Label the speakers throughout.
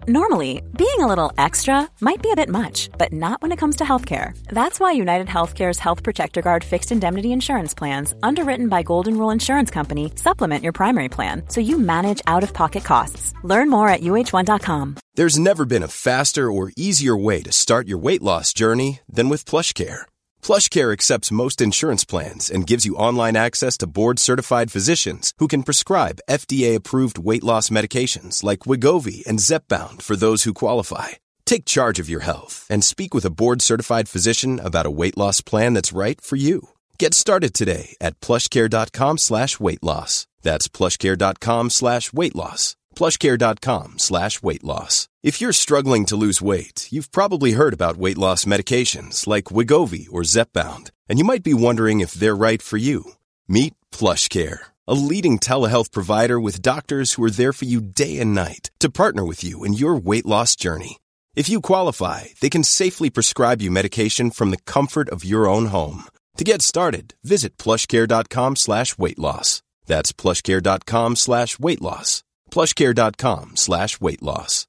Speaker 1: Normally, being a little extra might be a bit much, but not when it comes to healthcare. That's why United Healthcare's Health Protector Guard fixed indemnity insurance plans, underwritten by Golden Rule Insurance Company, supplement your primary plan so you manage out-of-pocket costs. Learn more at uh1.com.
Speaker 2: There's never been a faster or easier way to start your weight loss journey than with PlushCare. PlushCare accepts most insurance plans and gives you online access to board-certified physicians who can prescribe FDA-approved weight loss medications like Wegovy and Zepbound for those who qualify. Take charge of your health and speak with a board-certified physician about a weight loss plan that's right for you. Get started today at plushcare.com/weightloss. That's plushcare.com/weightloss. plushcare.com/weightloss. If you're struggling to lose weight, you've probably heard about weight loss medications like Wegovy or Zepbound, and you might be wondering if they're right for you. Meet PlushCare, a leading telehealth provider with doctors who are there for you day and night to partner with you in your weight loss journey. If you qualify, they can safely prescribe you medication from the comfort of your own home. To get started, visit plushcare.com/weightloss. That's plushcare.com/weightloss. plushcare.com/weightloss.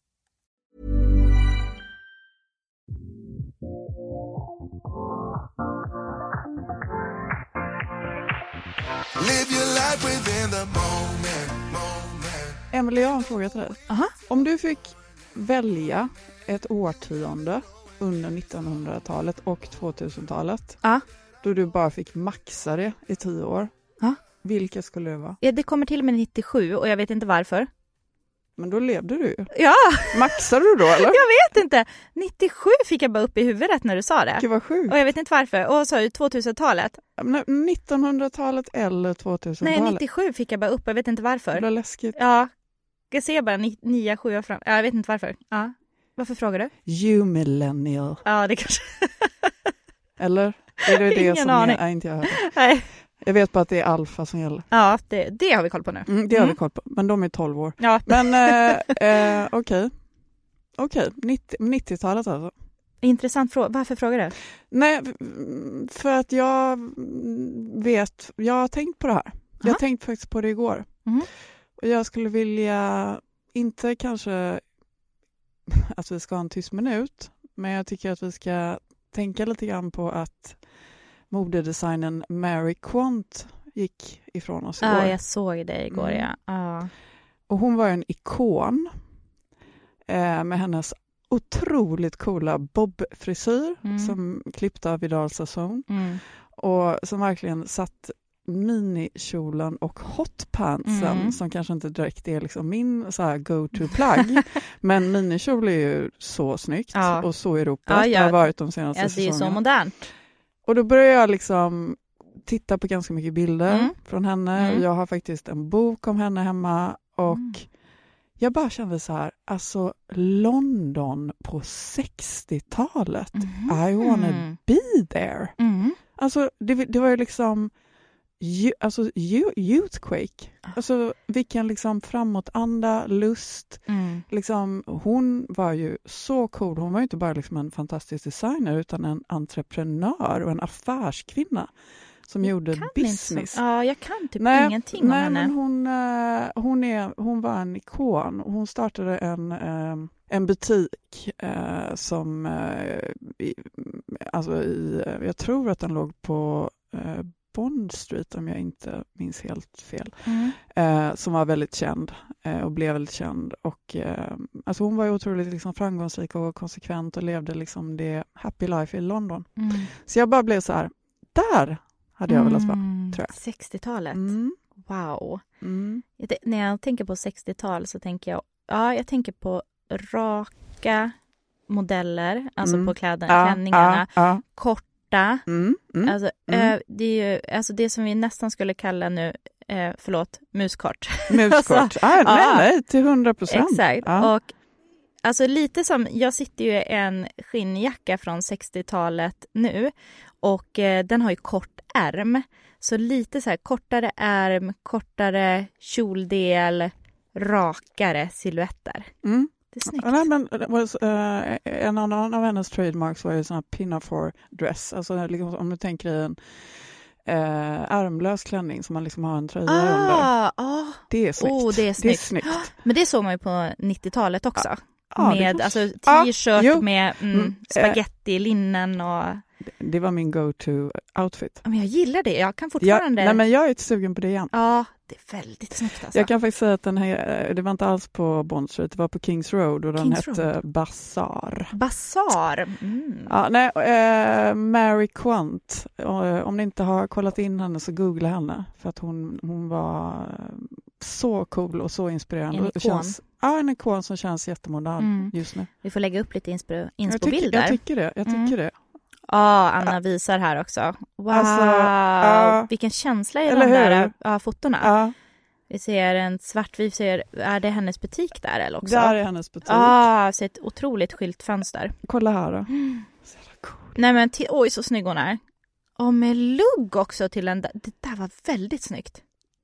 Speaker 3: Live your life within the moment.
Speaker 4: Emelie, jag har en fråga till dig.
Speaker 5: Aha.
Speaker 4: Om du fick välja ett årtionde under 1900-talet och 2000-talet, då du bara fick maxa det i 10 år, vilka skulle det vara?
Speaker 5: Ja, det kommer till med 97 och jag vet inte varför.
Speaker 4: Men då levde du ju.
Speaker 5: Ja!
Speaker 4: Maxade du då, eller?
Speaker 5: Jag vet inte. 97 fick jag bara upp i huvudet när du sa det.
Speaker 4: Gud, vad sjukt.
Speaker 5: Och jag vet inte varför. Och så 2000-talet.
Speaker 4: 1900-talet eller 2000-talet?
Speaker 5: Nej, 97 fick jag bara upp. Jag vet inte varför.
Speaker 4: Det var läskigt.
Speaker 5: Ja. Jag ser bara 9, 7 fram. Ja, jag vet inte varför. Ja. Varför frågar du?
Speaker 4: You millennial.
Speaker 5: Ja, det kanske.
Speaker 4: Eller? Är det
Speaker 5: Ingen
Speaker 4: som
Speaker 5: aning.
Speaker 4: är inte jag hör?
Speaker 5: Nej.
Speaker 4: Jag vet bara att det är alfa som gäller.
Speaker 5: Ja, det har vi koll på nu.
Speaker 4: Det har vi koll på. Men de är 12 år.
Speaker 5: Ja.
Speaker 4: Men okej. 90-talet alltså.
Speaker 5: Intressant fråga. Varför frågar du?
Speaker 4: Nej, för att jag har tänkt på det här. Jag har tänkt faktiskt på det igår. Och jag skulle vilja, inte kanske att vi ska ha en tyst minut, men jag tycker att vi ska tänka lite grann på att modedesignen Mary Quant gick ifrån oss igår.
Speaker 5: Ja, jag såg det igår, ja.
Speaker 4: Och hon var en ikon med hennes otroligt coola bob-frisyr som klippte av Vidal Sassoon. Och som verkligen satt minikjolen och hotpantsen som kanske inte direkt är liksom min så här go-to-plagg. Men minikjol är ju så snyggt och så Europa det har varit de senaste säsongerna.
Speaker 5: Det är så modernt.
Speaker 4: Och då började jag liksom titta på ganska mycket bilder från henne. Jag har faktiskt en bok om henne hemma och jag bara kände så här, alltså London på 60-talet. I wanna be there. Alltså det var ju liksom youthquake. Alltså vilken liksom framåtanda, lust. Liksom, hon var ju så cool. Hon var ju inte bara liksom en fantastisk designer utan en entreprenör och en affärskvinna som gjorde business.
Speaker 5: Jag kan typ ingenting om henne.
Speaker 4: Men hon var en ikon. Hon startade en butik som jag tror att den låg på Bond Street, om jag inte minns helt fel, som var väldigt känd och blev väldigt känd. Och alltså hon var ju otroligt liksom framgångsrik och konsekvent och levde liksom det happy life i London. Så jag bara blev så här, där hade jag velat vara, tror jag.
Speaker 5: 60-talet. Wow. När jag tänker på 60-tal så tänker jag tänker på raka modeller, alltså på klänningarna, korta. Det är ju alltså det som vi nästan skulle kalla nu muskort.
Speaker 4: Muskort. Nej, till 100%.
Speaker 5: Exakt. Och alltså lite som, jag sitter ju i en skinnjacka från 60-talet nu och den har ju kort ärm. Så lite så här kortare ärm, kortare kjoldel, rakare silhuetter. Det är snyggt.
Speaker 4: Nej, men en av hennes trademarks var ju sån här pinafore dress. Alltså liksom, om du tänker i en ärmlös klänning som man liksom har en tröja under. Det är snyggt.
Speaker 5: Det är snyggt. Men det såg man ju på 90-talet också. med alltså t-shirt med spaghetti, linnen och...
Speaker 4: Det var min go-to-outfit.
Speaker 5: Men jag gillar det, jag kan fortfarande...
Speaker 4: men jag är inte sugen på det igen.
Speaker 5: Ja, det är väldigt snyggt alltså.
Speaker 4: Jag kan faktiskt säga att det var inte alls på Bond Street, det var på Kings Road och den hette Bazaar.
Speaker 5: Bazaar?
Speaker 4: Ja, Mary Quant. Om ni inte har kollat in henne så googla henne. För att hon var så cool och så inspirerande.
Speaker 5: En ikon.
Speaker 4: En ikon som känns jättemodern just nu.
Speaker 5: Vi får lägga upp lite inspo-bilder.
Speaker 4: Jag tycker det.
Speaker 5: Ja, Anna visar här också. Wow, vilken känsla i de där fotona.
Speaker 4: Ja.
Speaker 5: Vi ser en svartvit, är det hennes butik där eller också?
Speaker 4: Där är hennes butik.
Speaker 5: Så ett otroligt skyltfönster.
Speaker 4: Kolla här då.
Speaker 5: Så cool. Nej men, oj så snygg hon är. Och med lugg också till en, det där var väldigt snyggt.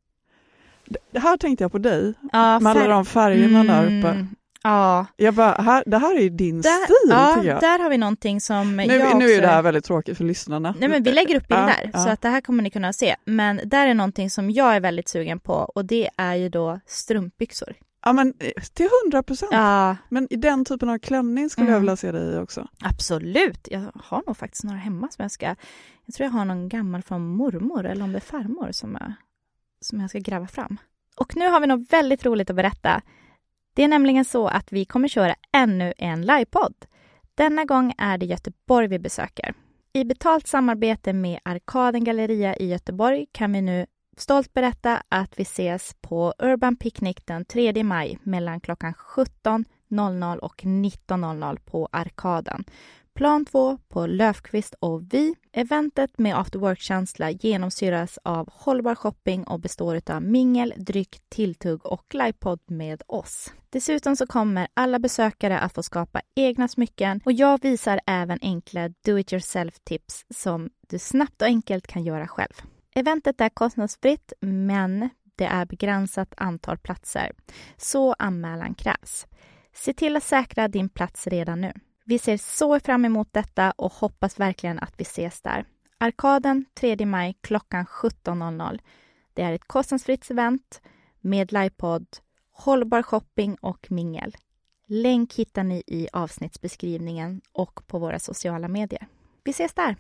Speaker 4: Det här tänkte jag på dig. Med alla de färgerna där uppe.
Speaker 5: Ja.
Speaker 4: Jag bara, det här är din stil, tycker jag.
Speaker 5: Där har vi någonting som
Speaker 4: nu är det här väldigt tråkigt för lyssnarna.
Speaker 5: Nej, men vi lägger upp bilder så att det här kommer ni kunna se. Men där är någonting som jag är väldigt sugen på och det är ju då strumpbyxor. Ja, men
Speaker 4: till 100%.
Speaker 5: Ja.
Speaker 4: Men i den typen av klänning skulle jag vilja se dig också.
Speaker 5: Absolut. Jag har nog faktiskt några hemma som jag tror jag har någon gammal från mormor eller om det är farmor som jag ska gräva fram. Och nu har vi något väldigt roligt att berätta. Det är nämligen så att vi kommer köra ännu en livepodd. Denna gång är det Göteborg vi besöker. I betalt samarbete med Arkaden Galleria i Göteborg kan vi nu stolt berätta att vi ses på Urban Picnic den 3 maj mellan klockan 17.00 och 19.00 på Arkaden. Plan 2 på Löfqvist och Vi. Eventet med afterwork-känsla genomsyras av hållbar shopping och består av mingel, dryck, tilltugg och livepodd med oss. Dessutom så kommer alla besökare att få skapa egna smycken och jag visar även enkla do-it-yourself-tips som du snabbt och enkelt kan göra själv. Eventet är kostnadsfritt men det är begränsat antal platser, så anmälan krävs. Se till att säkra din plats redan nu. Vi ser så fram emot detta och hoppas verkligen att vi ses där. Arkaden 3 maj klockan 17.00. Det är ett kostnadsfritt event med livepodd, hållbar shopping och mingel. Länk hittar ni i avsnittsbeskrivningen och på våra sociala medier. Vi ses där!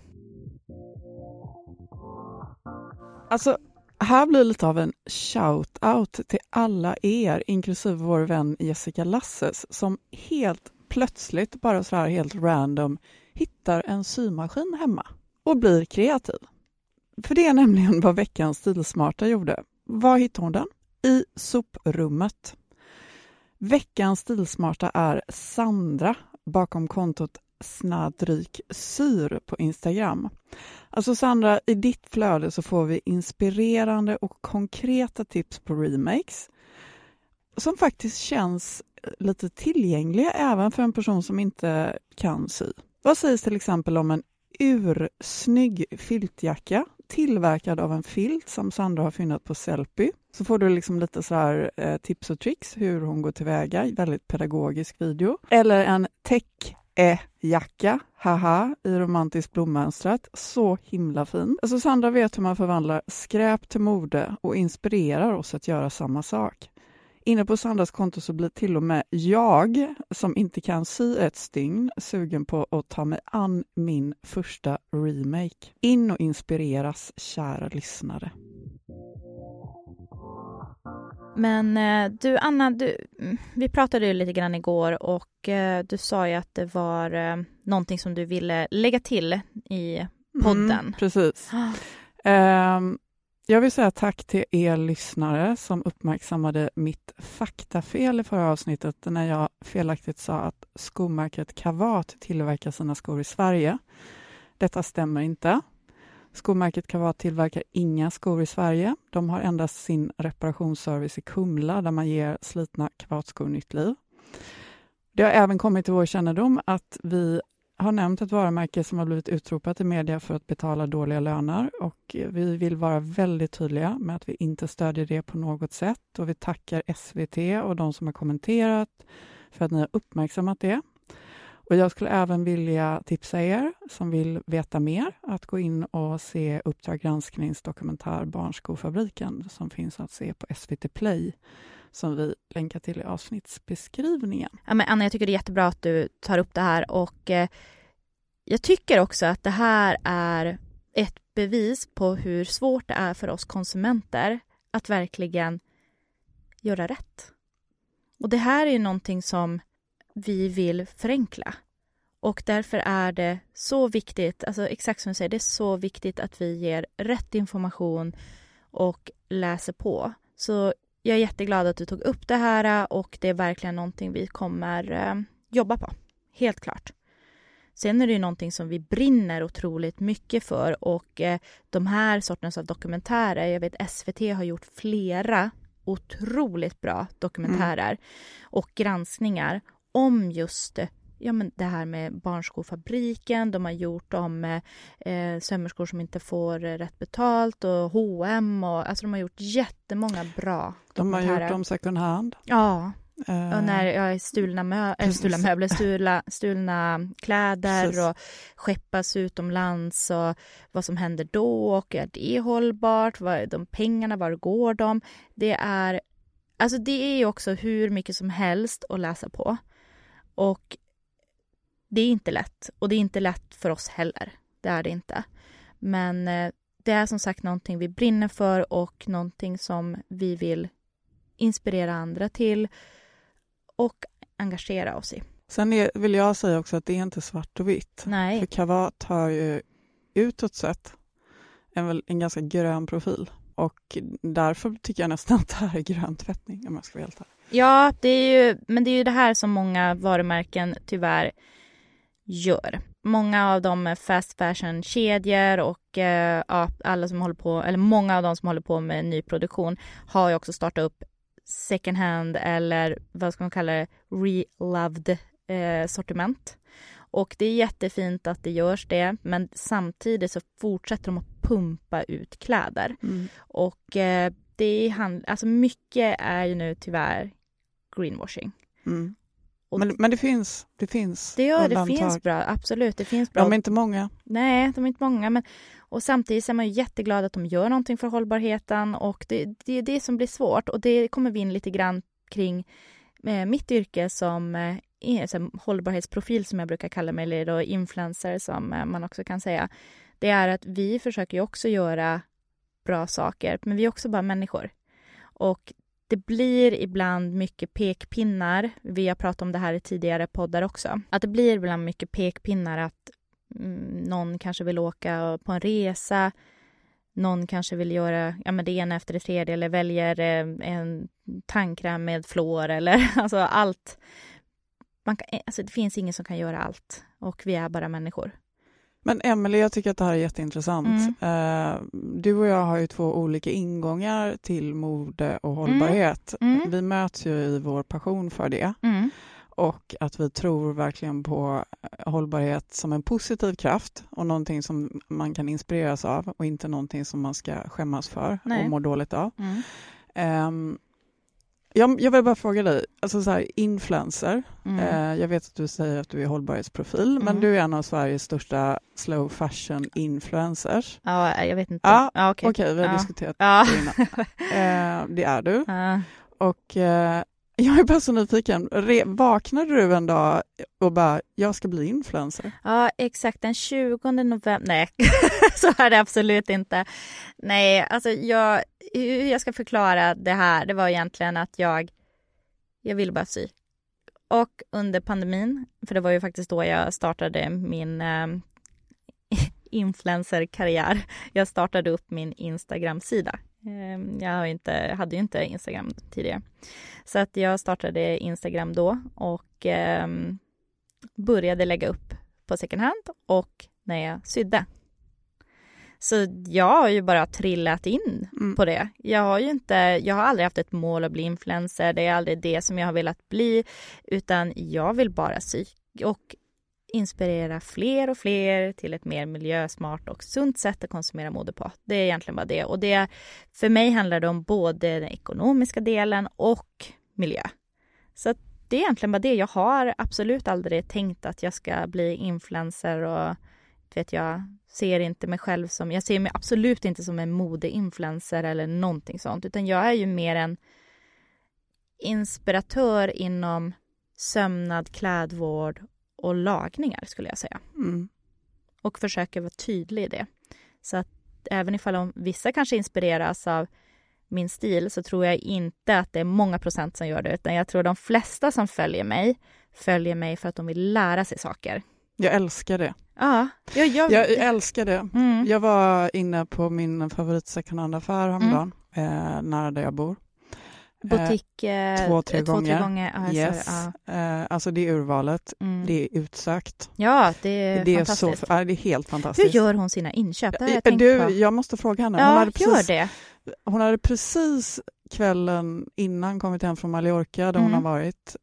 Speaker 4: Alltså, här blir lite av en shout-out till alla er, inklusive vår vän Jessica Lasses, som helt plötsligt, bara så här helt random, hittar en symaskin hemma och blir kreativ. För det är nämligen vad veckans stilsmarta gjorde. Var hittade hon den? I soprummet. Veckans stilsmarta är Sandra bakom kontot Snadryksyr på Instagram. Alltså Sandra, i ditt flöde så får vi inspirerande och konkreta tips på remakes som faktiskt känns lite tillgängliga även för en person som inte kan sy. Vad sägs till exempel om en ursnygg filtjacka tillverkad av en filt som Sandra har funnit på Sellpy. Så får du liksom lite så här tips och tricks hur hon går tillväga, väldigt pedagogisk video. Eller en jacka, haha, i romantiskt blommönstrat. Så himla fin. Alltså Sandra vet hur man förvandlar skräp till mode och inspirerar oss att göra samma sak. Inne på Sandras konto så blir till och med jag, som inte kan sy ett stygn, sugen på att ta mig an min första remake. In och inspireras, kära lyssnare.
Speaker 5: Men du Anna, vi pratade ju lite grann igår och du sa ju att det var någonting som du ville lägga till i podden.
Speaker 4: Precis. Jag vill säga tack till er lyssnare som uppmärksammade mitt faktafel i förra avsnittet när jag felaktigt sa att skomärket Kavat tillverkar sina skor i Sverige. Detta stämmer inte. Skomärket Kavat tillverkar inga skor i Sverige. De har endast sin reparationsservice i Kumla där man ger slitna Kavatskor nytt liv. Det har även kommit till vår kännedom att vi har nämnt ett varumärke som har blivit utropat i media för att betala dåliga löner och vi vill vara väldigt tydliga med att vi inte stödjer det på något sätt och vi tackar SVT och de som har kommenterat för att ni har uppmärksammat det. Och jag skulle även vilja tipsa er som vill veta mer att gå in och se Uppdrag gransknings dokumentär Barnskofabriken som finns att se på SVT Play som vi länkar till i avsnittsbeskrivningen.
Speaker 5: Ja, men Anna, jag tycker det är jättebra att du tar upp det här, och jag tycker också att det här är ett bevis på hur svårt det är för oss konsumenter att verkligen göra rätt. Och det här är ju någonting som vi vill förenkla. Och därför är det så viktigt, alltså exakt som du säger, det är så viktigt att vi ger rätt information och läser på. Så jag är jätteglad att du tog upp det här, och det är verkligen någonting vi kommer jobba på. Helt klart. Sen är det ju någonting som vi brinner otroligt mycket för, och de här sortens av dokumentärer, jag vet SVT har gjort flera otroligt bra dokumentärer och granskningar om just det här med barnskofabriken. De har gjort om sömmerskor som inte får rätt betalt, och H&M, och alltså de har gjort jättemånga bra dokumentärer.
Speaker 4: De har gjort om second hand.
Speaker 5: Ja. Och när stulna kläder. Precis. Och skeppas utomlands, och vad som händer då, och är det hållbart, de pengarna, var går de? Det är ju också hur mycket som helst att läsa på, och det är inte lätt, och det är inte lätt för oss heller, det är det inte, men det är som sagt någonting vi brinner för, och någonting som vi vill inspirera andra till och engagera oss i.
Speaker 4: Sen vill jag säga också att det är inte svart och vitt.
Speaker 5: Nej.
Speaker 4: För Kavat har ju utåt sett en ganska grön profil. Och därför tycker jag nästan att det här är grön tvättning, om jag ska vara helt ärlig.
Speaker 5: Ja, men det är ju det här som många varumärken tyvärr gör. Många av de fast fashion-kedjor och alla som håller på, eller många av de som håller på med nyproduktion har ju också startat upp second hand, eller vad ska man kalla det, reloved sortiment. Och det är jättefint att det görs det, men samtidigt så fortsätter de att pumpa ut kläder. Och alltså mycket är ju nu tyvärr greenwashing.
Speaker 4: Men det finns
Speaker 5: det finns bra, absolut, det finns bra.
Speaker 4: De är inte många.
Speaker 5: Nej, de är inte många, och samtidigt är man ju jätteglad att de gör någonting för hållbarheten, och det är det som blir svårt, och det kommer vi in lite grann kring mitt yrke som hållbarhetsprofil, som jag brukar kalla mig, eller då influencer som man också kan säga. Det är att vi försöker ju också göra bra saker, men vi är också bara människor. Och det blir ibland mycket pekpinnar. Vi har pratat om det här i tidigare poddar också. Att det blir ibland mycket pekpinnar, att någon kanske vill åka på en resa. Någon kanske vill göra det ena efter det tredje, eller väljer en tandkräm med fluor, eller alltså allt. Det finns ingen som kan göra allt, och vi är bara människor.
Speaker 4: Men Emelie, jag tycker att det här är jätteintressant. Du och jag har ju 2 olika ingångar till mode och hållbarhet. Vi möts ju i vår passion för det. Och att vi tror verkligen på hållbarhet som en positiv kraft, och någonting som man kan inspireras av, och inte någonting som man ska skämmas för och må dåligt av. Jag vill bara fråga dig, alltså så här, influencer. Jag vet att du säger att du är hållbarhetsprofil, men du är en av Sveriges största slow fashion influencers.
Speaker 5: Ja, jag vet inte.
Speaker 4: Okej, vi har diskuterat det innan. Det är du. Och jag är bara så nyfiken. Vaknade du en dag och bara, jag ska bli influencer?
Speaker 5: Ja, exakt. Den 20 november. Nej, så är det absolut inte. Nej, alltså hur jag ska förklara det här, det var egentligen att jag ville bara sy. Och under pandemin, för det var ju faktiskt då jag startade min influencerkarriär. Jag startade upp min Instagram-sida. Jag hade ju inte Instagram tidigare. Så att jag startade Instagram då, och började lägga upp på second hand och när jag sydde. Så jag har ju bara trillat in på det. Jag har aldrig haft ett mål att bli influencer. Det är aldrig det som jag har velat bli, utan jag vill bara sy och inspirera fler och fler till ett mer miljösmart och sunt sätt att konsumera mode på. Det är egentligen bara det. Och för mig handlar det om både den ekonomiska delen och miljö. Så att det är egentligen bara det. Jag har absolut aldrig tänkt att jag ska bli influencer, och jag ser mig absolut inte som en modeinfluencer eller någonting sånt, utan jag är ju mer inspiratör inom sömnad, klädvård och lagningar skulle jag säga. Och försöker vara tydlig i det. Så att även ifall vissa kanske inspireras av min stil så tror jag inte att det är många procent som gör det, utan jag tror de flesta som följer mig för att de vill lära sig saker.
Speaker 4: Jag älskar det.
Speaker 5: Ja,
Speaker 4: jag älskar det. Jag var inne på min favorit second hand-affär häromdagen, nära där jag bor.
Speaker 5: Butik
Speaker 4: 2-3 gånger.
Speaker 5: Yes.
Speaker 4: Alltså det är urvalet. Det är utsökt.
Speaker 5: Ja, det är fantastiskt.
Speaker 4: Det är helt fantastiskt.
Speaker 5: Hur gör hon sina inköp?
Speaker 4: Jag måste fråga henne.
Speaker 5: Ja,
Speaker 4: Hon hade precis kvällen innan kommit hem från Mallorca där hon har varit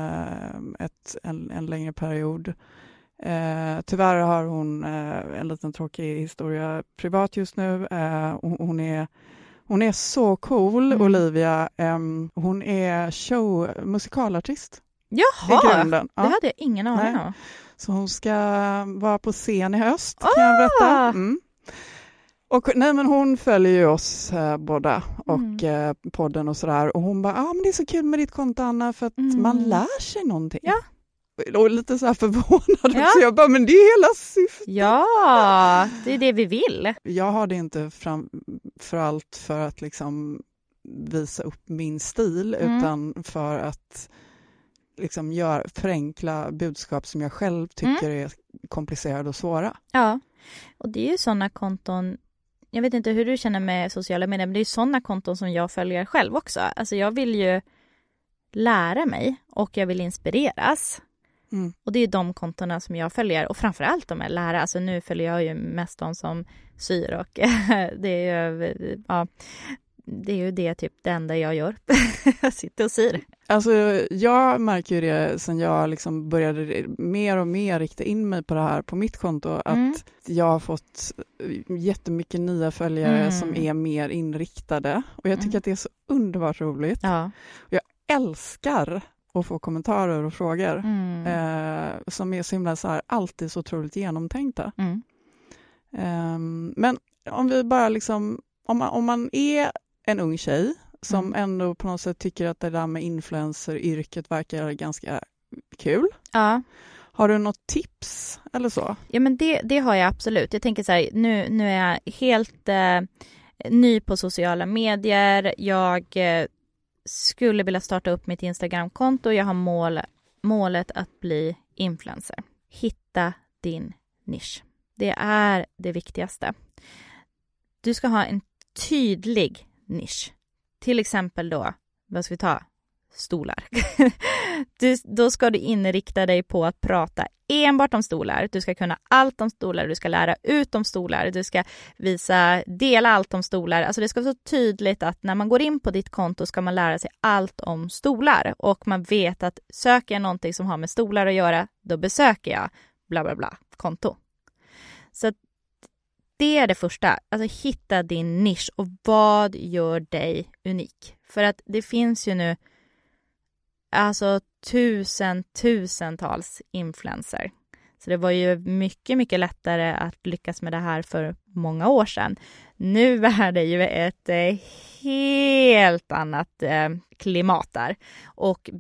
Speaker 4: en längre period. Tyvärr har hon en liten tråkig historia privat just nu. Hon är så cool, Olivia. Hon är musikalartist.
Speaker 5: Jaha,
Speaker 4: i grunden.
Speaker 5: Det hade jag ingen aning om.
Speaker 4: Så hon ska vara på scen i höst, kan jag berätta. Men hon följer ju oss båda och podden och sådär. Och hon bara, men det är så kul med ditt konto, Anna, för att man lär sig någonting. Ja. Och lite så här förvånad också. Jag bara, men det är hela syftet.
Speaker 5: Ja, det är det vi vill.
Speaker 4: Jag har det inte för allt för att liksom visa upp min stil, utan för att liksom förenkla budskap som jag själv tycker är komplicerade och svåra. Ja,
Speaker 5: och det är ju sådana konton. Jag vet inte hur du känner med sociala medier, men det är ju sådana konton som jag följer själv också. Alltså jag vill ju lära mig och jag vill inspireras. Och det är de kontona som jag följer, och framförallt de är lära. Alltså nu följer jag ju mest de som syr, och det är ju det typ det enda jag gör. Jag sitter och syr.
Speaker 4: Alltså jag märker ju det sen jag liksom började mer och mer rikta in mig på det här på mitt konto, att jag har fått jättemycket nya följare som är mer inriktade, och jag tycker att det är så underbart roligt. Ja. Och jag älskar att få kommentarer och frågor som är så himla så här, alltid så otroligt genomtänkta. Men om vi bara liksom, om man är en ung tjej som ändå på något sätt tycker att det där med influencer-yrket verkar ganska kul. Ja. Har du något tips eller så?
Speaker 5: Ja, men det har jag absolut. Jag tänker så här, nu är jag helt ny på sociala medier. Jag skulle vilja starta upp mitt Instagram-konto. Jag har målet att bli influencer. Hitta din nisch. Det är det viktigaste. Du ska ha en tydlig nisch. Till exempel då, vad ska vi ta? Stolar. Då ska du inrikta dig på att prata enbart om stolar. Du ska kunna allt om stolar. Du ska lära ut om stolar. Du ska dela allt om stolar. Alltså det ska vara så tydligt att när man går in på ditt konto ska man lära sig allt om stolar. Och man vet att söker jag någonting som har med stolar att göra, då besöker jag bla bla bla konto. Så det är det första. Alltså hitta din nisch och vad gör dig unik. För att det finns ju nu alltså tusentals influencer. Så det var ju mycket, mycket lättare att lyckas med det här för många år sedan. Nu är det ju ett helt annat klimat där. Och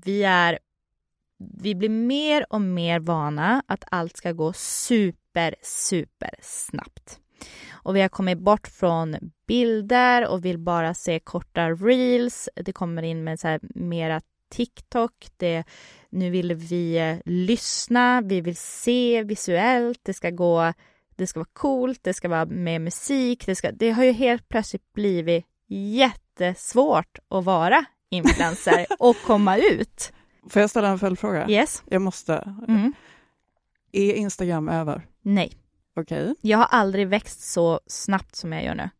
Speaker 5: vi blir mer och mer vana att allt ska gå super snabbt. Och vi har kommit bort från bilder och vill bara se korta reels. Det kommer in med så här mera TikTok. Nu vill vi lyssna, vi vill se visuellt. Det ska vara coolt, det ska vara med musik. Det har ju helt plötsligt blivit jättesvårt att vara influencer och komma ut.
Speaker 4: Får jag ställa en följdfråga?
Speaker 5: Yes.
Speaker 4: Jag måste. Är Instagram över?
Speaker 5: Nej.
Speaker 4: Okej.
Speaker 5: Jag har aldrig växt så snabbt som jag gör nu.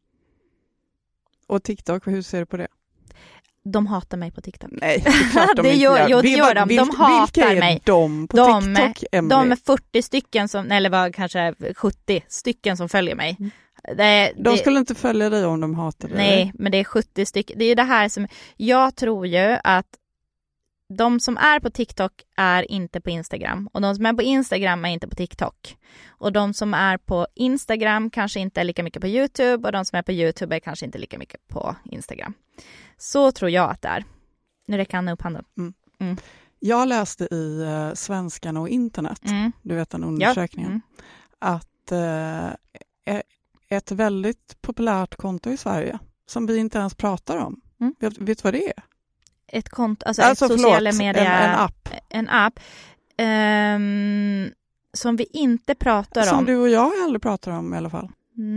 Speaker 4: Och TikTok, hur ser du på det?
Speaker 5: De hatar mig på TikTok.
Speaker 4: Nej, det är klart de inte
Speaker 5: gör. Det gör de. De hatar mig.
Speaker 4: Vilka är de på TikTok, Emily?
Speaker 5: De är 40 stycken eller var kanske 70 stycken som följer mig.
Speaker 4: De skulle inte följa dig om de hatar dig.
Speaker 5: Nej, men det är 70 stycken. Det är ju det här som jag tror ju att de som är på TikTok är inte på Instagram. Och de som är på Instagram är inte på TikTok. Och de som är på Instagram kanske inte är lika mycket på YouTube. Och de som är på YouTube är kanske inte lika mycket på Instagram. Så tror jag att det är. Nu räcker Anna upp handen.
Speaker 4: Jag läste i Svenskarna och internet, du vet den undersökningen, att ett väldigt populärt konto i Sverige som vi inte ens pratar om. Vet du vad det är?
Speaker 5: Ett konto, alltså ett sociala medier.
Speaker 4: En app.
Speaker 5: En app. Som vi inte pratar om.
Speaker 4: Som du och jag aldrig pratar om i alla fall.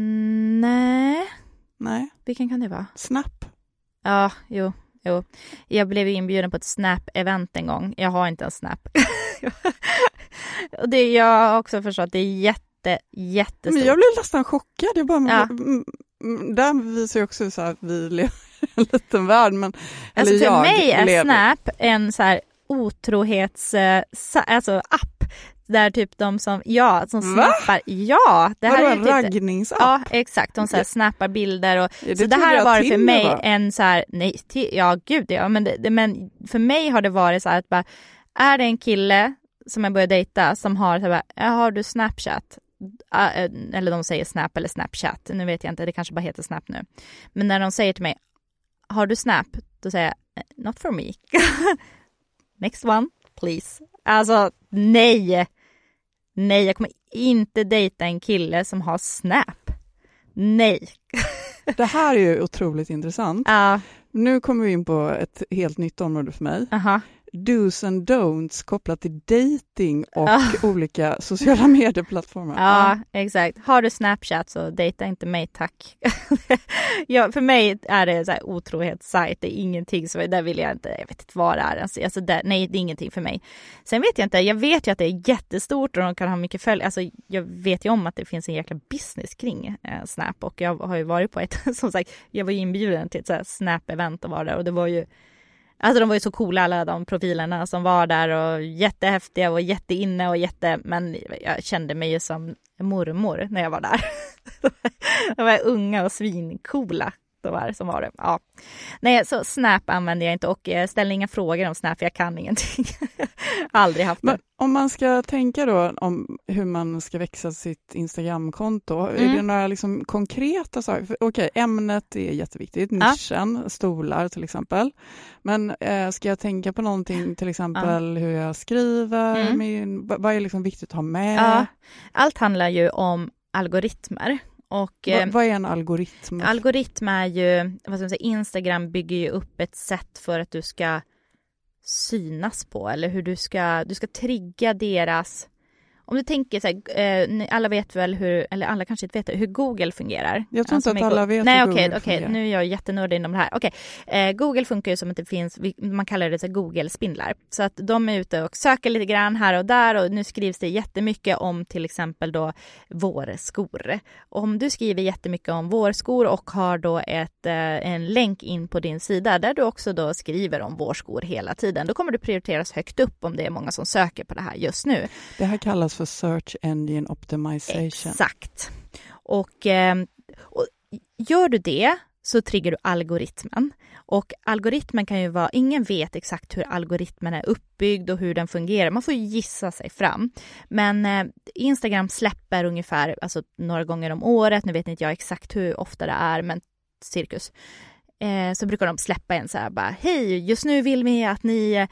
Speaker 5: Nej. Vilken kan det vara?
Speaker 4: Snap.
Speaker 5: Ja, jo. Jag blev inbjuden på ett Snap-event en gång. Jag har inte en Snap. Och jag har också förstått att det är jättestort.
Speaker 4: Men jag blev nästan chockad. Jag bara, där visar ju också så att vi lever i en liten värld. Men,
Speaker 5: alltså för mig är Snap en så här otrohets app. Där typ de som snappar. Ja, det här är
Speaker 4: en raggningsapp.
Speaker 5: Ja, exakt. De så här snappar bilder och så det här har varit för mig en så här men för mig har det varit så här att bara, är det en kille som jag börjar dejta som har så här, har du Snapchat? Eller de säger Snap eller Snapchat. Nu vet jag inte, det kanske bara heter Snap nu. Men när de säger till mig, har du Snap? Då säger jag, not for me. Next one, please. Alltså, nej, jag kommer inte dejta en kille som har Snap. Nej.
Speaker 4: Det här är ju otroligt intressant. Nu kommer vi in på ett helt nytt område för mig. Do's and don'ts kopplat till dating och olika sociala medieplattformar.
Speaker 5: Ja, exakt. Har du Snapchat så dejta inte mig, tack. För mig är det så här otrohetssajt. Det är ingenting som, där vill jag vet inte vad det är. Alltså nej, det är ingenting för mig. Sen vet jag inte, jag vet ju att det är jättestort och de kan ha mycket följare. Alltså jag vet ju om att det finns en jäkla business kring Snap och jag har ju varit på ett, som sagt, jag var ju inbjuden till ett så här Snap-event och var där och det var ju alltså de var ju så coola alla de profilerna som var där och jättehäftiga och jätteinne och men jag kände mig ju som mormor när jag var där. De var unga och svincoola som var det. Ja. Nej, så Snap använder jag inte och ställer inga frågor om Snap för jag kan ingenting. Aldrig haft det.
Speaker 4: Men om man ska tänka då om hur man ska växa sitt Instagramkonto, är det några liksom konkreta saker? Okej, ämnet är jätteviktigt, nischen, stolar till exempel. Men ska jag tänka på någonting, till exempel hur jag skriver, vad är liksom viktigt att ha med?
Speaker 5: Ja. Allt handlar ju om algoritmer. Och,
Speaker 4: vad är en algoritm?
Speaker 5: Algoritm är ju, vad ska man säga, Instagram bygger ju upp ett sätt för att du ska synas på eller hur du ska trigga deras. Om du tänker så här, alla vet väl eller alla kanske inte vet hur Google fungerar.
Speaker 4: Jag tror inte att alla vet hur Google fungerar. Nu
Speaker 5: är jag jättenördig inom det här. Google funkar ju som att det finns, man kallar det så Google-spindlar. Så att de är ute och söker lite grann här och där och nu skrivs det jättemycket om till exempel då vårskor. Om du skriver jättemycket om vårskor och har då en länk in på din sida där du också då skriver om vårskor hela tiden, då kommer du prioriteras högt upp om det är många som söker på det här just nu.
Speaker 4: Det här kallas för Search Engine Optimization.
Speaker 5: Exakt. Och gör du det så triggar du algoritmen. Och algoritmen kan ju vara, ingen vet exakt hur algoritmen är uppbyggd och hur den fungerar. Man får ju gissa sig fram. Men Instagram släpper ungefär några gånger om året. Nu vet inte jag exakt hur ofta det är, men cirkus. Så brukar de släppa en så här bara, hej, just nu vill vi att ni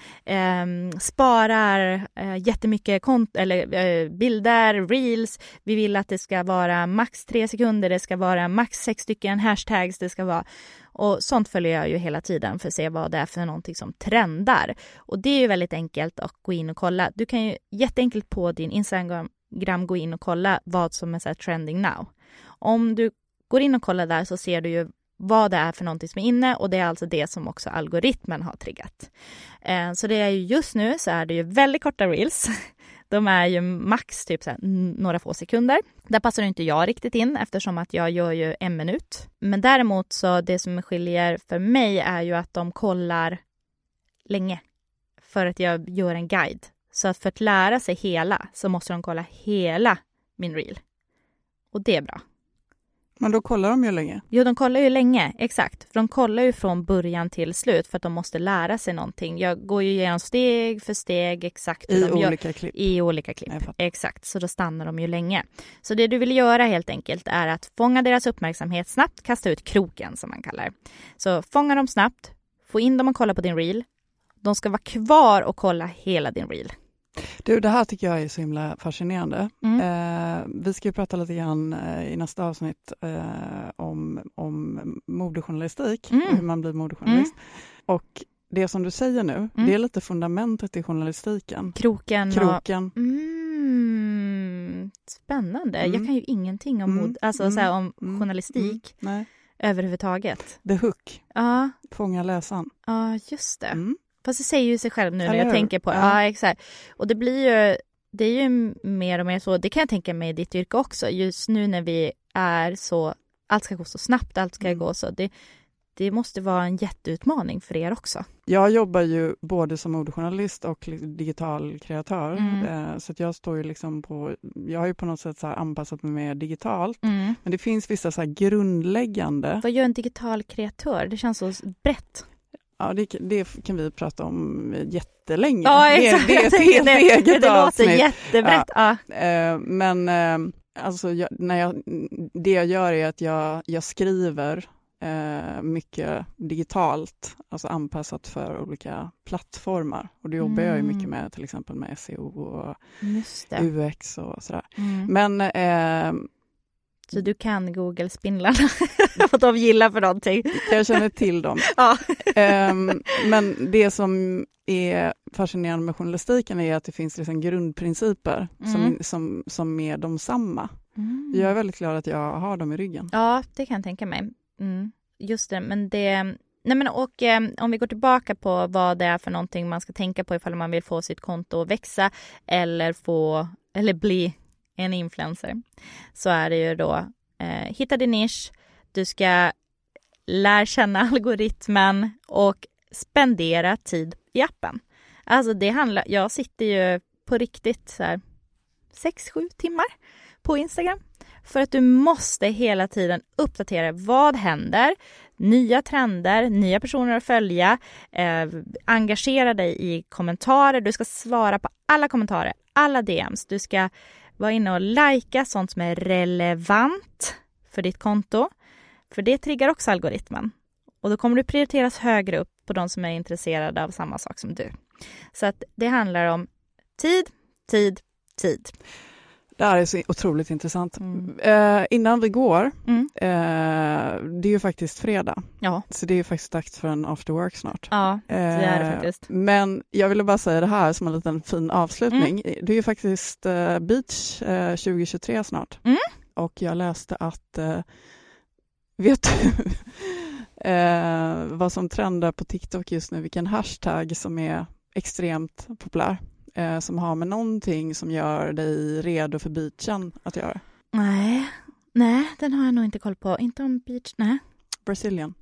Speaker 5: sparar jättemycket bilder, reels. Vi vill att det ska vara max 3 sekunder, det ska vara max 6 stycken hashtags, det ska vara. Och sånt följer jag ju hela tiden för att se vad det är för någonting som trendar. Och det är ju väldigt enkelt att gå in och kolla. Du kan ju jätteenkelt på din Instagram gå in och kolla vad som är så här trending now. Om du går in och kollar där så ser du ju vad det är för någonting som är inne och det är alltså det som också algoritmen har triggat. Så det är ju just nu så är det ju väldigt korta reels. De är ju max typ så här, några få sekunder. Där passar inte jag riktigt in eftersom att jag gör ju 1 minut. Men däremot så det som skiljer för mig är ju att de kollar länge för att jag gör en guide. Så att för att lära sig hela så måste de kolla hela min reel. Och det är bra.
Speaker 4: Men då kollar de ju länge.
Speaker 5: Jo, de kollar ju länge, exakt. För de kollar ju från början till slut för att de måste lära sig någonting. Jag går ju igenom steg för steg exakt. I olika klipp. Exakt, så då stannar de ju länge. Så det du vill göra helt enkelt är att fånga deras uppmärksamhet snabbt, kasta ut kroken som man kallar. Så fånga dem snabbt, få in dem och kolla på din reel. De ska vara kvar och kolla hela din reel.
Speaker 4: Du, det här tycker jag är så himla fascinerande. Vi ska ju prata lite grann i nästa avsnitt om modejournalistik och hur man blir modejournalist. Och det som du säger nu, det är lite fundamentet i journalistiken.
Speaker 5: Kroken. Spännande. Jag kan ju ingenting om om journalistik överhuvudtaget.
Speaker 4: The hook.
Speaker 5: Ja.
Speaker 4: Fånga läsaren.
Speaker 5: Ja, just det. Fast det säger ju sig själv nu när jag tänker på det.
Speaker 4: Ja,
Speaker 5: exakt. Och det är ju mer och mer så, det kan jag tänka mig i ditt yrke också. Just nu när vi är så, allt ska gå så snabbt, allt ska gå så. Det måste vara en jätteutmaning för er också.
Speaker 4: Jag jobbar ju både som modejournalist och digital kreatör. Så att jag står ju liksom jag har ju på något sätt så här anpassat mig mer digitalt. Men det finns vissa så här grundläggande.
Speaker 5: Vad gör en digital kreatör? Det känns så brett.
Speaker 4: Ja, det kan vi prata om jättelänge.
Speaker 5: Ja, exakt.
Speaker 4: Det är ett helt eget avsnitt.
Speaker 5: Det låter jättebrett. Ja.
Speaker 4: Men alltså, det jag gör är att jag skriver mycket digitalt, alltså anpassat för olika plattformar. Och det jobbar jag ju mycket med, till exempel med SEO och UX och sådär. Men
Speaker 5: så du kan Google-spindlarna vad de gillar för någonting.
Speaker 4: Jag känner till dem.
Speaker 5: Ja.
Speaker 4: Men det som är fascinerande med journalistiken är att det finns liksom grundprinciper som är de samma. Jag är väldigt glad att jag har dem i ryggen.
Speaker 5: Ja, det kan jag tänka mig. Just det, men det... om vi går tillbaka på vad det är för någonting man ska tänka på ifall man vill få sitt konto att växa eller bli en influencer, så är det ju då hitta din nisch, du ska lära känna algoritmen och spendera tid i appen. Alltså jag sitter ju på riktigt så här 6-7 timmar på Instagram för att du måste hela tiden uppdatera vad händer, nya trender, nya personer att följa, engagera dig i kommentarer, du ska svara på alla kommentarer, alla DMs, du ska vara inne och likea sånt som är relevant för ditt konto. För det triggar också algoritmen. Och då kommer du prioriteras högre upp på de som är intresserade av samma sak som du. Så att det handlar om tid.
Speaker 4: Det här är så otroligt intressant. Innan vi går, det är ju faktiskt fredag. Ja. Så det är faktiskt dags för en after work snart.
Speaker 5: Ja, det är det faktiskt.
Speaker 4: Men jag ville bara säga det här som en liten fin avslutning. Det är ju faktiskt Beach 2023 snart. Och jag läste att, vet du vad som trendar på TikTok just nu? Vilken hashtag som är extremt populär? Som har med någonting som gör dig redo för beachen att göra?
Speaker 5: Nej, den har jag nog inte koll på. Inte om beach, nej.
Speaker 4: Brazilian?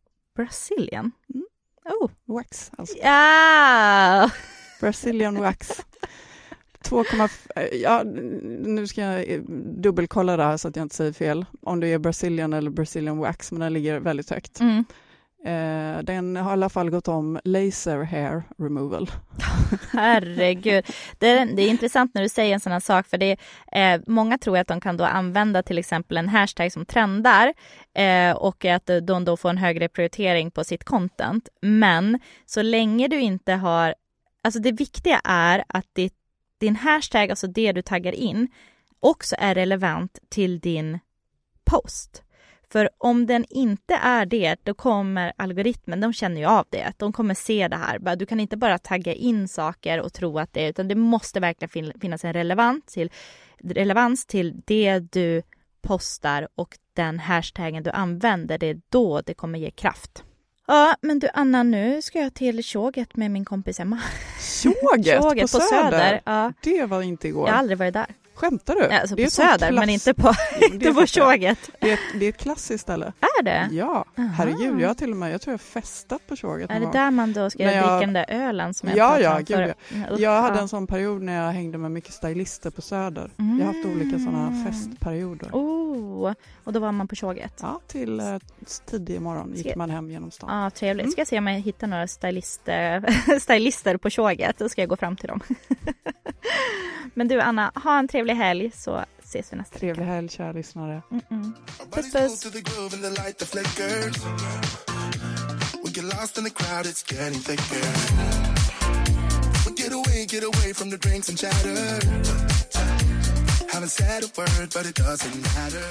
Speaker 5: Oh.
Speaker 4: Wax, alltså.
Speaker 5: Ja!
Speaker 4: Brazilian wax. 2,5... nu ska jag dubbelkolla det här så att jag inte säger fel. Om det är Brazilian eller Brazilian wax, men den ligger väldigt högt. Den har i alla fall gått om laser hair removal.
Speaker 5: Herregud. Det är intressant när du säger en sån här sak, för många tror att de kan då använda till exempel en hashtag som trendar och att de då får en högre prioritering på sitt content. Men så länge du inte har... Alltså det viktiga är att din hashtag, alltså det du taggar in, också är relevant till din post. För om den inte är det, då kommer algoritmen, de känner ju av det. De kommer se det här. Du kan inte bara tagga in saker och tro att det är, utan det måste verkligen finnas en relevans till det du postar och den hashtaggen du använder. Det är då det kommer ge kraft. Ja, men du Anna, nu ska jag till Tjoget med min kompis Emma.
Speaker 4: Tjoget på
Speaker 5: Söder? Ja.
Speaker 4: Det var inte igår.
Speaker 5: Jag har aldrig varit där.
Speaker 4: Skämtar du?
Speaker 5: Ja, alltså på Söder, men inte på Tjoget.
Speaker 4: Det är ett klassiskt ställe.
Speaker 5: Är det?
Speaker 4: Ja, herregud. Jag tror jag har festat på Tjoget.
Speaker 5: Är det där man då ska dricka den där ölen som jag
Speaker 4: pratade om? Jag hade en sån period när jag hängde med mycket stylister på Söder. Jag har haft olika sådana festperioder.
Speaker 5: Och då var man på Tjoget?
Speaker 4: Ja, till tidig morgon gick man hem genom stan.
Speaker 5: Ja, trevligt. Ska jag se om jag hittar några stylister på Tjoget. Då ska jag gå fram till dem. Men du Anna, ha en trevlig helg så ses vi nästa vecka.
Speaker 4: Trevlig helg, kära lyssnare.
Speaker 5: Puss, puss.
Speaker 3: We get lost in the crowd, it's getting thicker. get away from the drinks and chatter. Haven't said a word, but it doesn't matter.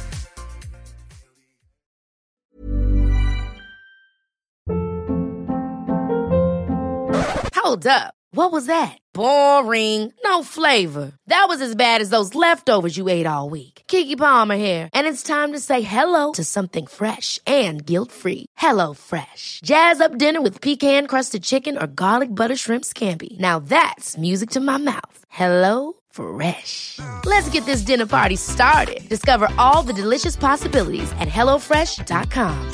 Speaker 6: Hold up. What was that? Boring. No flavor. That was as bad as those leftovers you ate all week. Keke Palmer here, and it's time to say hello to something fresh and guilt-free. Hello Fresh. Jazz up dinner with pecan-crusted chicken or garlic butter shrimp scampi. Now that's music to my mouth. Hello Fresh. Let's get this dinner party started. Discover all the delicious possibilities at hellofresh.com.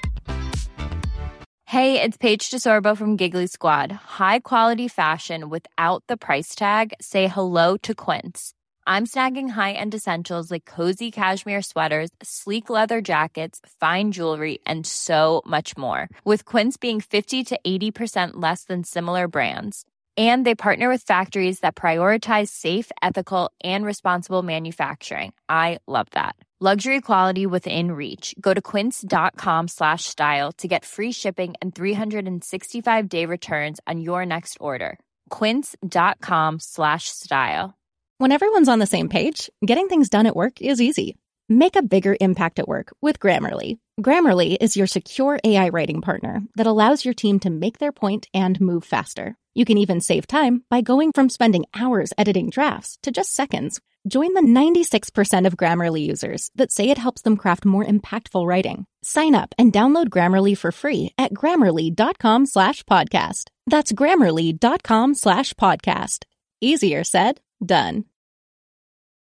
Speaker 7: Hey, it's Paige DeSorbo from Giggly Squad. High quality fashion without the price tag. Say hello to Quince. I'm snagging high-end essentials like cozy cashmere sweaters, sleek leather jackets, fine jewelry, and so much more. With Quince being 50 to 80% less than similar brands. And they partner with factories that prioritize safe, ethical, and responsible manufacturing. I love that. Luxury quality within reach. Go to quince.com/style to get free shipping and 365-day returns on your next order. Quince.com/style.
Speaker 8: When everyone's on the same page, getting things done at work is easy. Make a bigger impact at work with Grammarly. Grammarly is your secure AI writing partner that allows your team to make their point and move faster. You can even save time by going from spending hours editing drafts to just seconds. Join the 96% of Grammarly users that say it helps them craft more impactful writing. Sign up and download Grammarly for free at Grammarly.com/podcast. That's Grammarly.com/podcast. Easier said, done.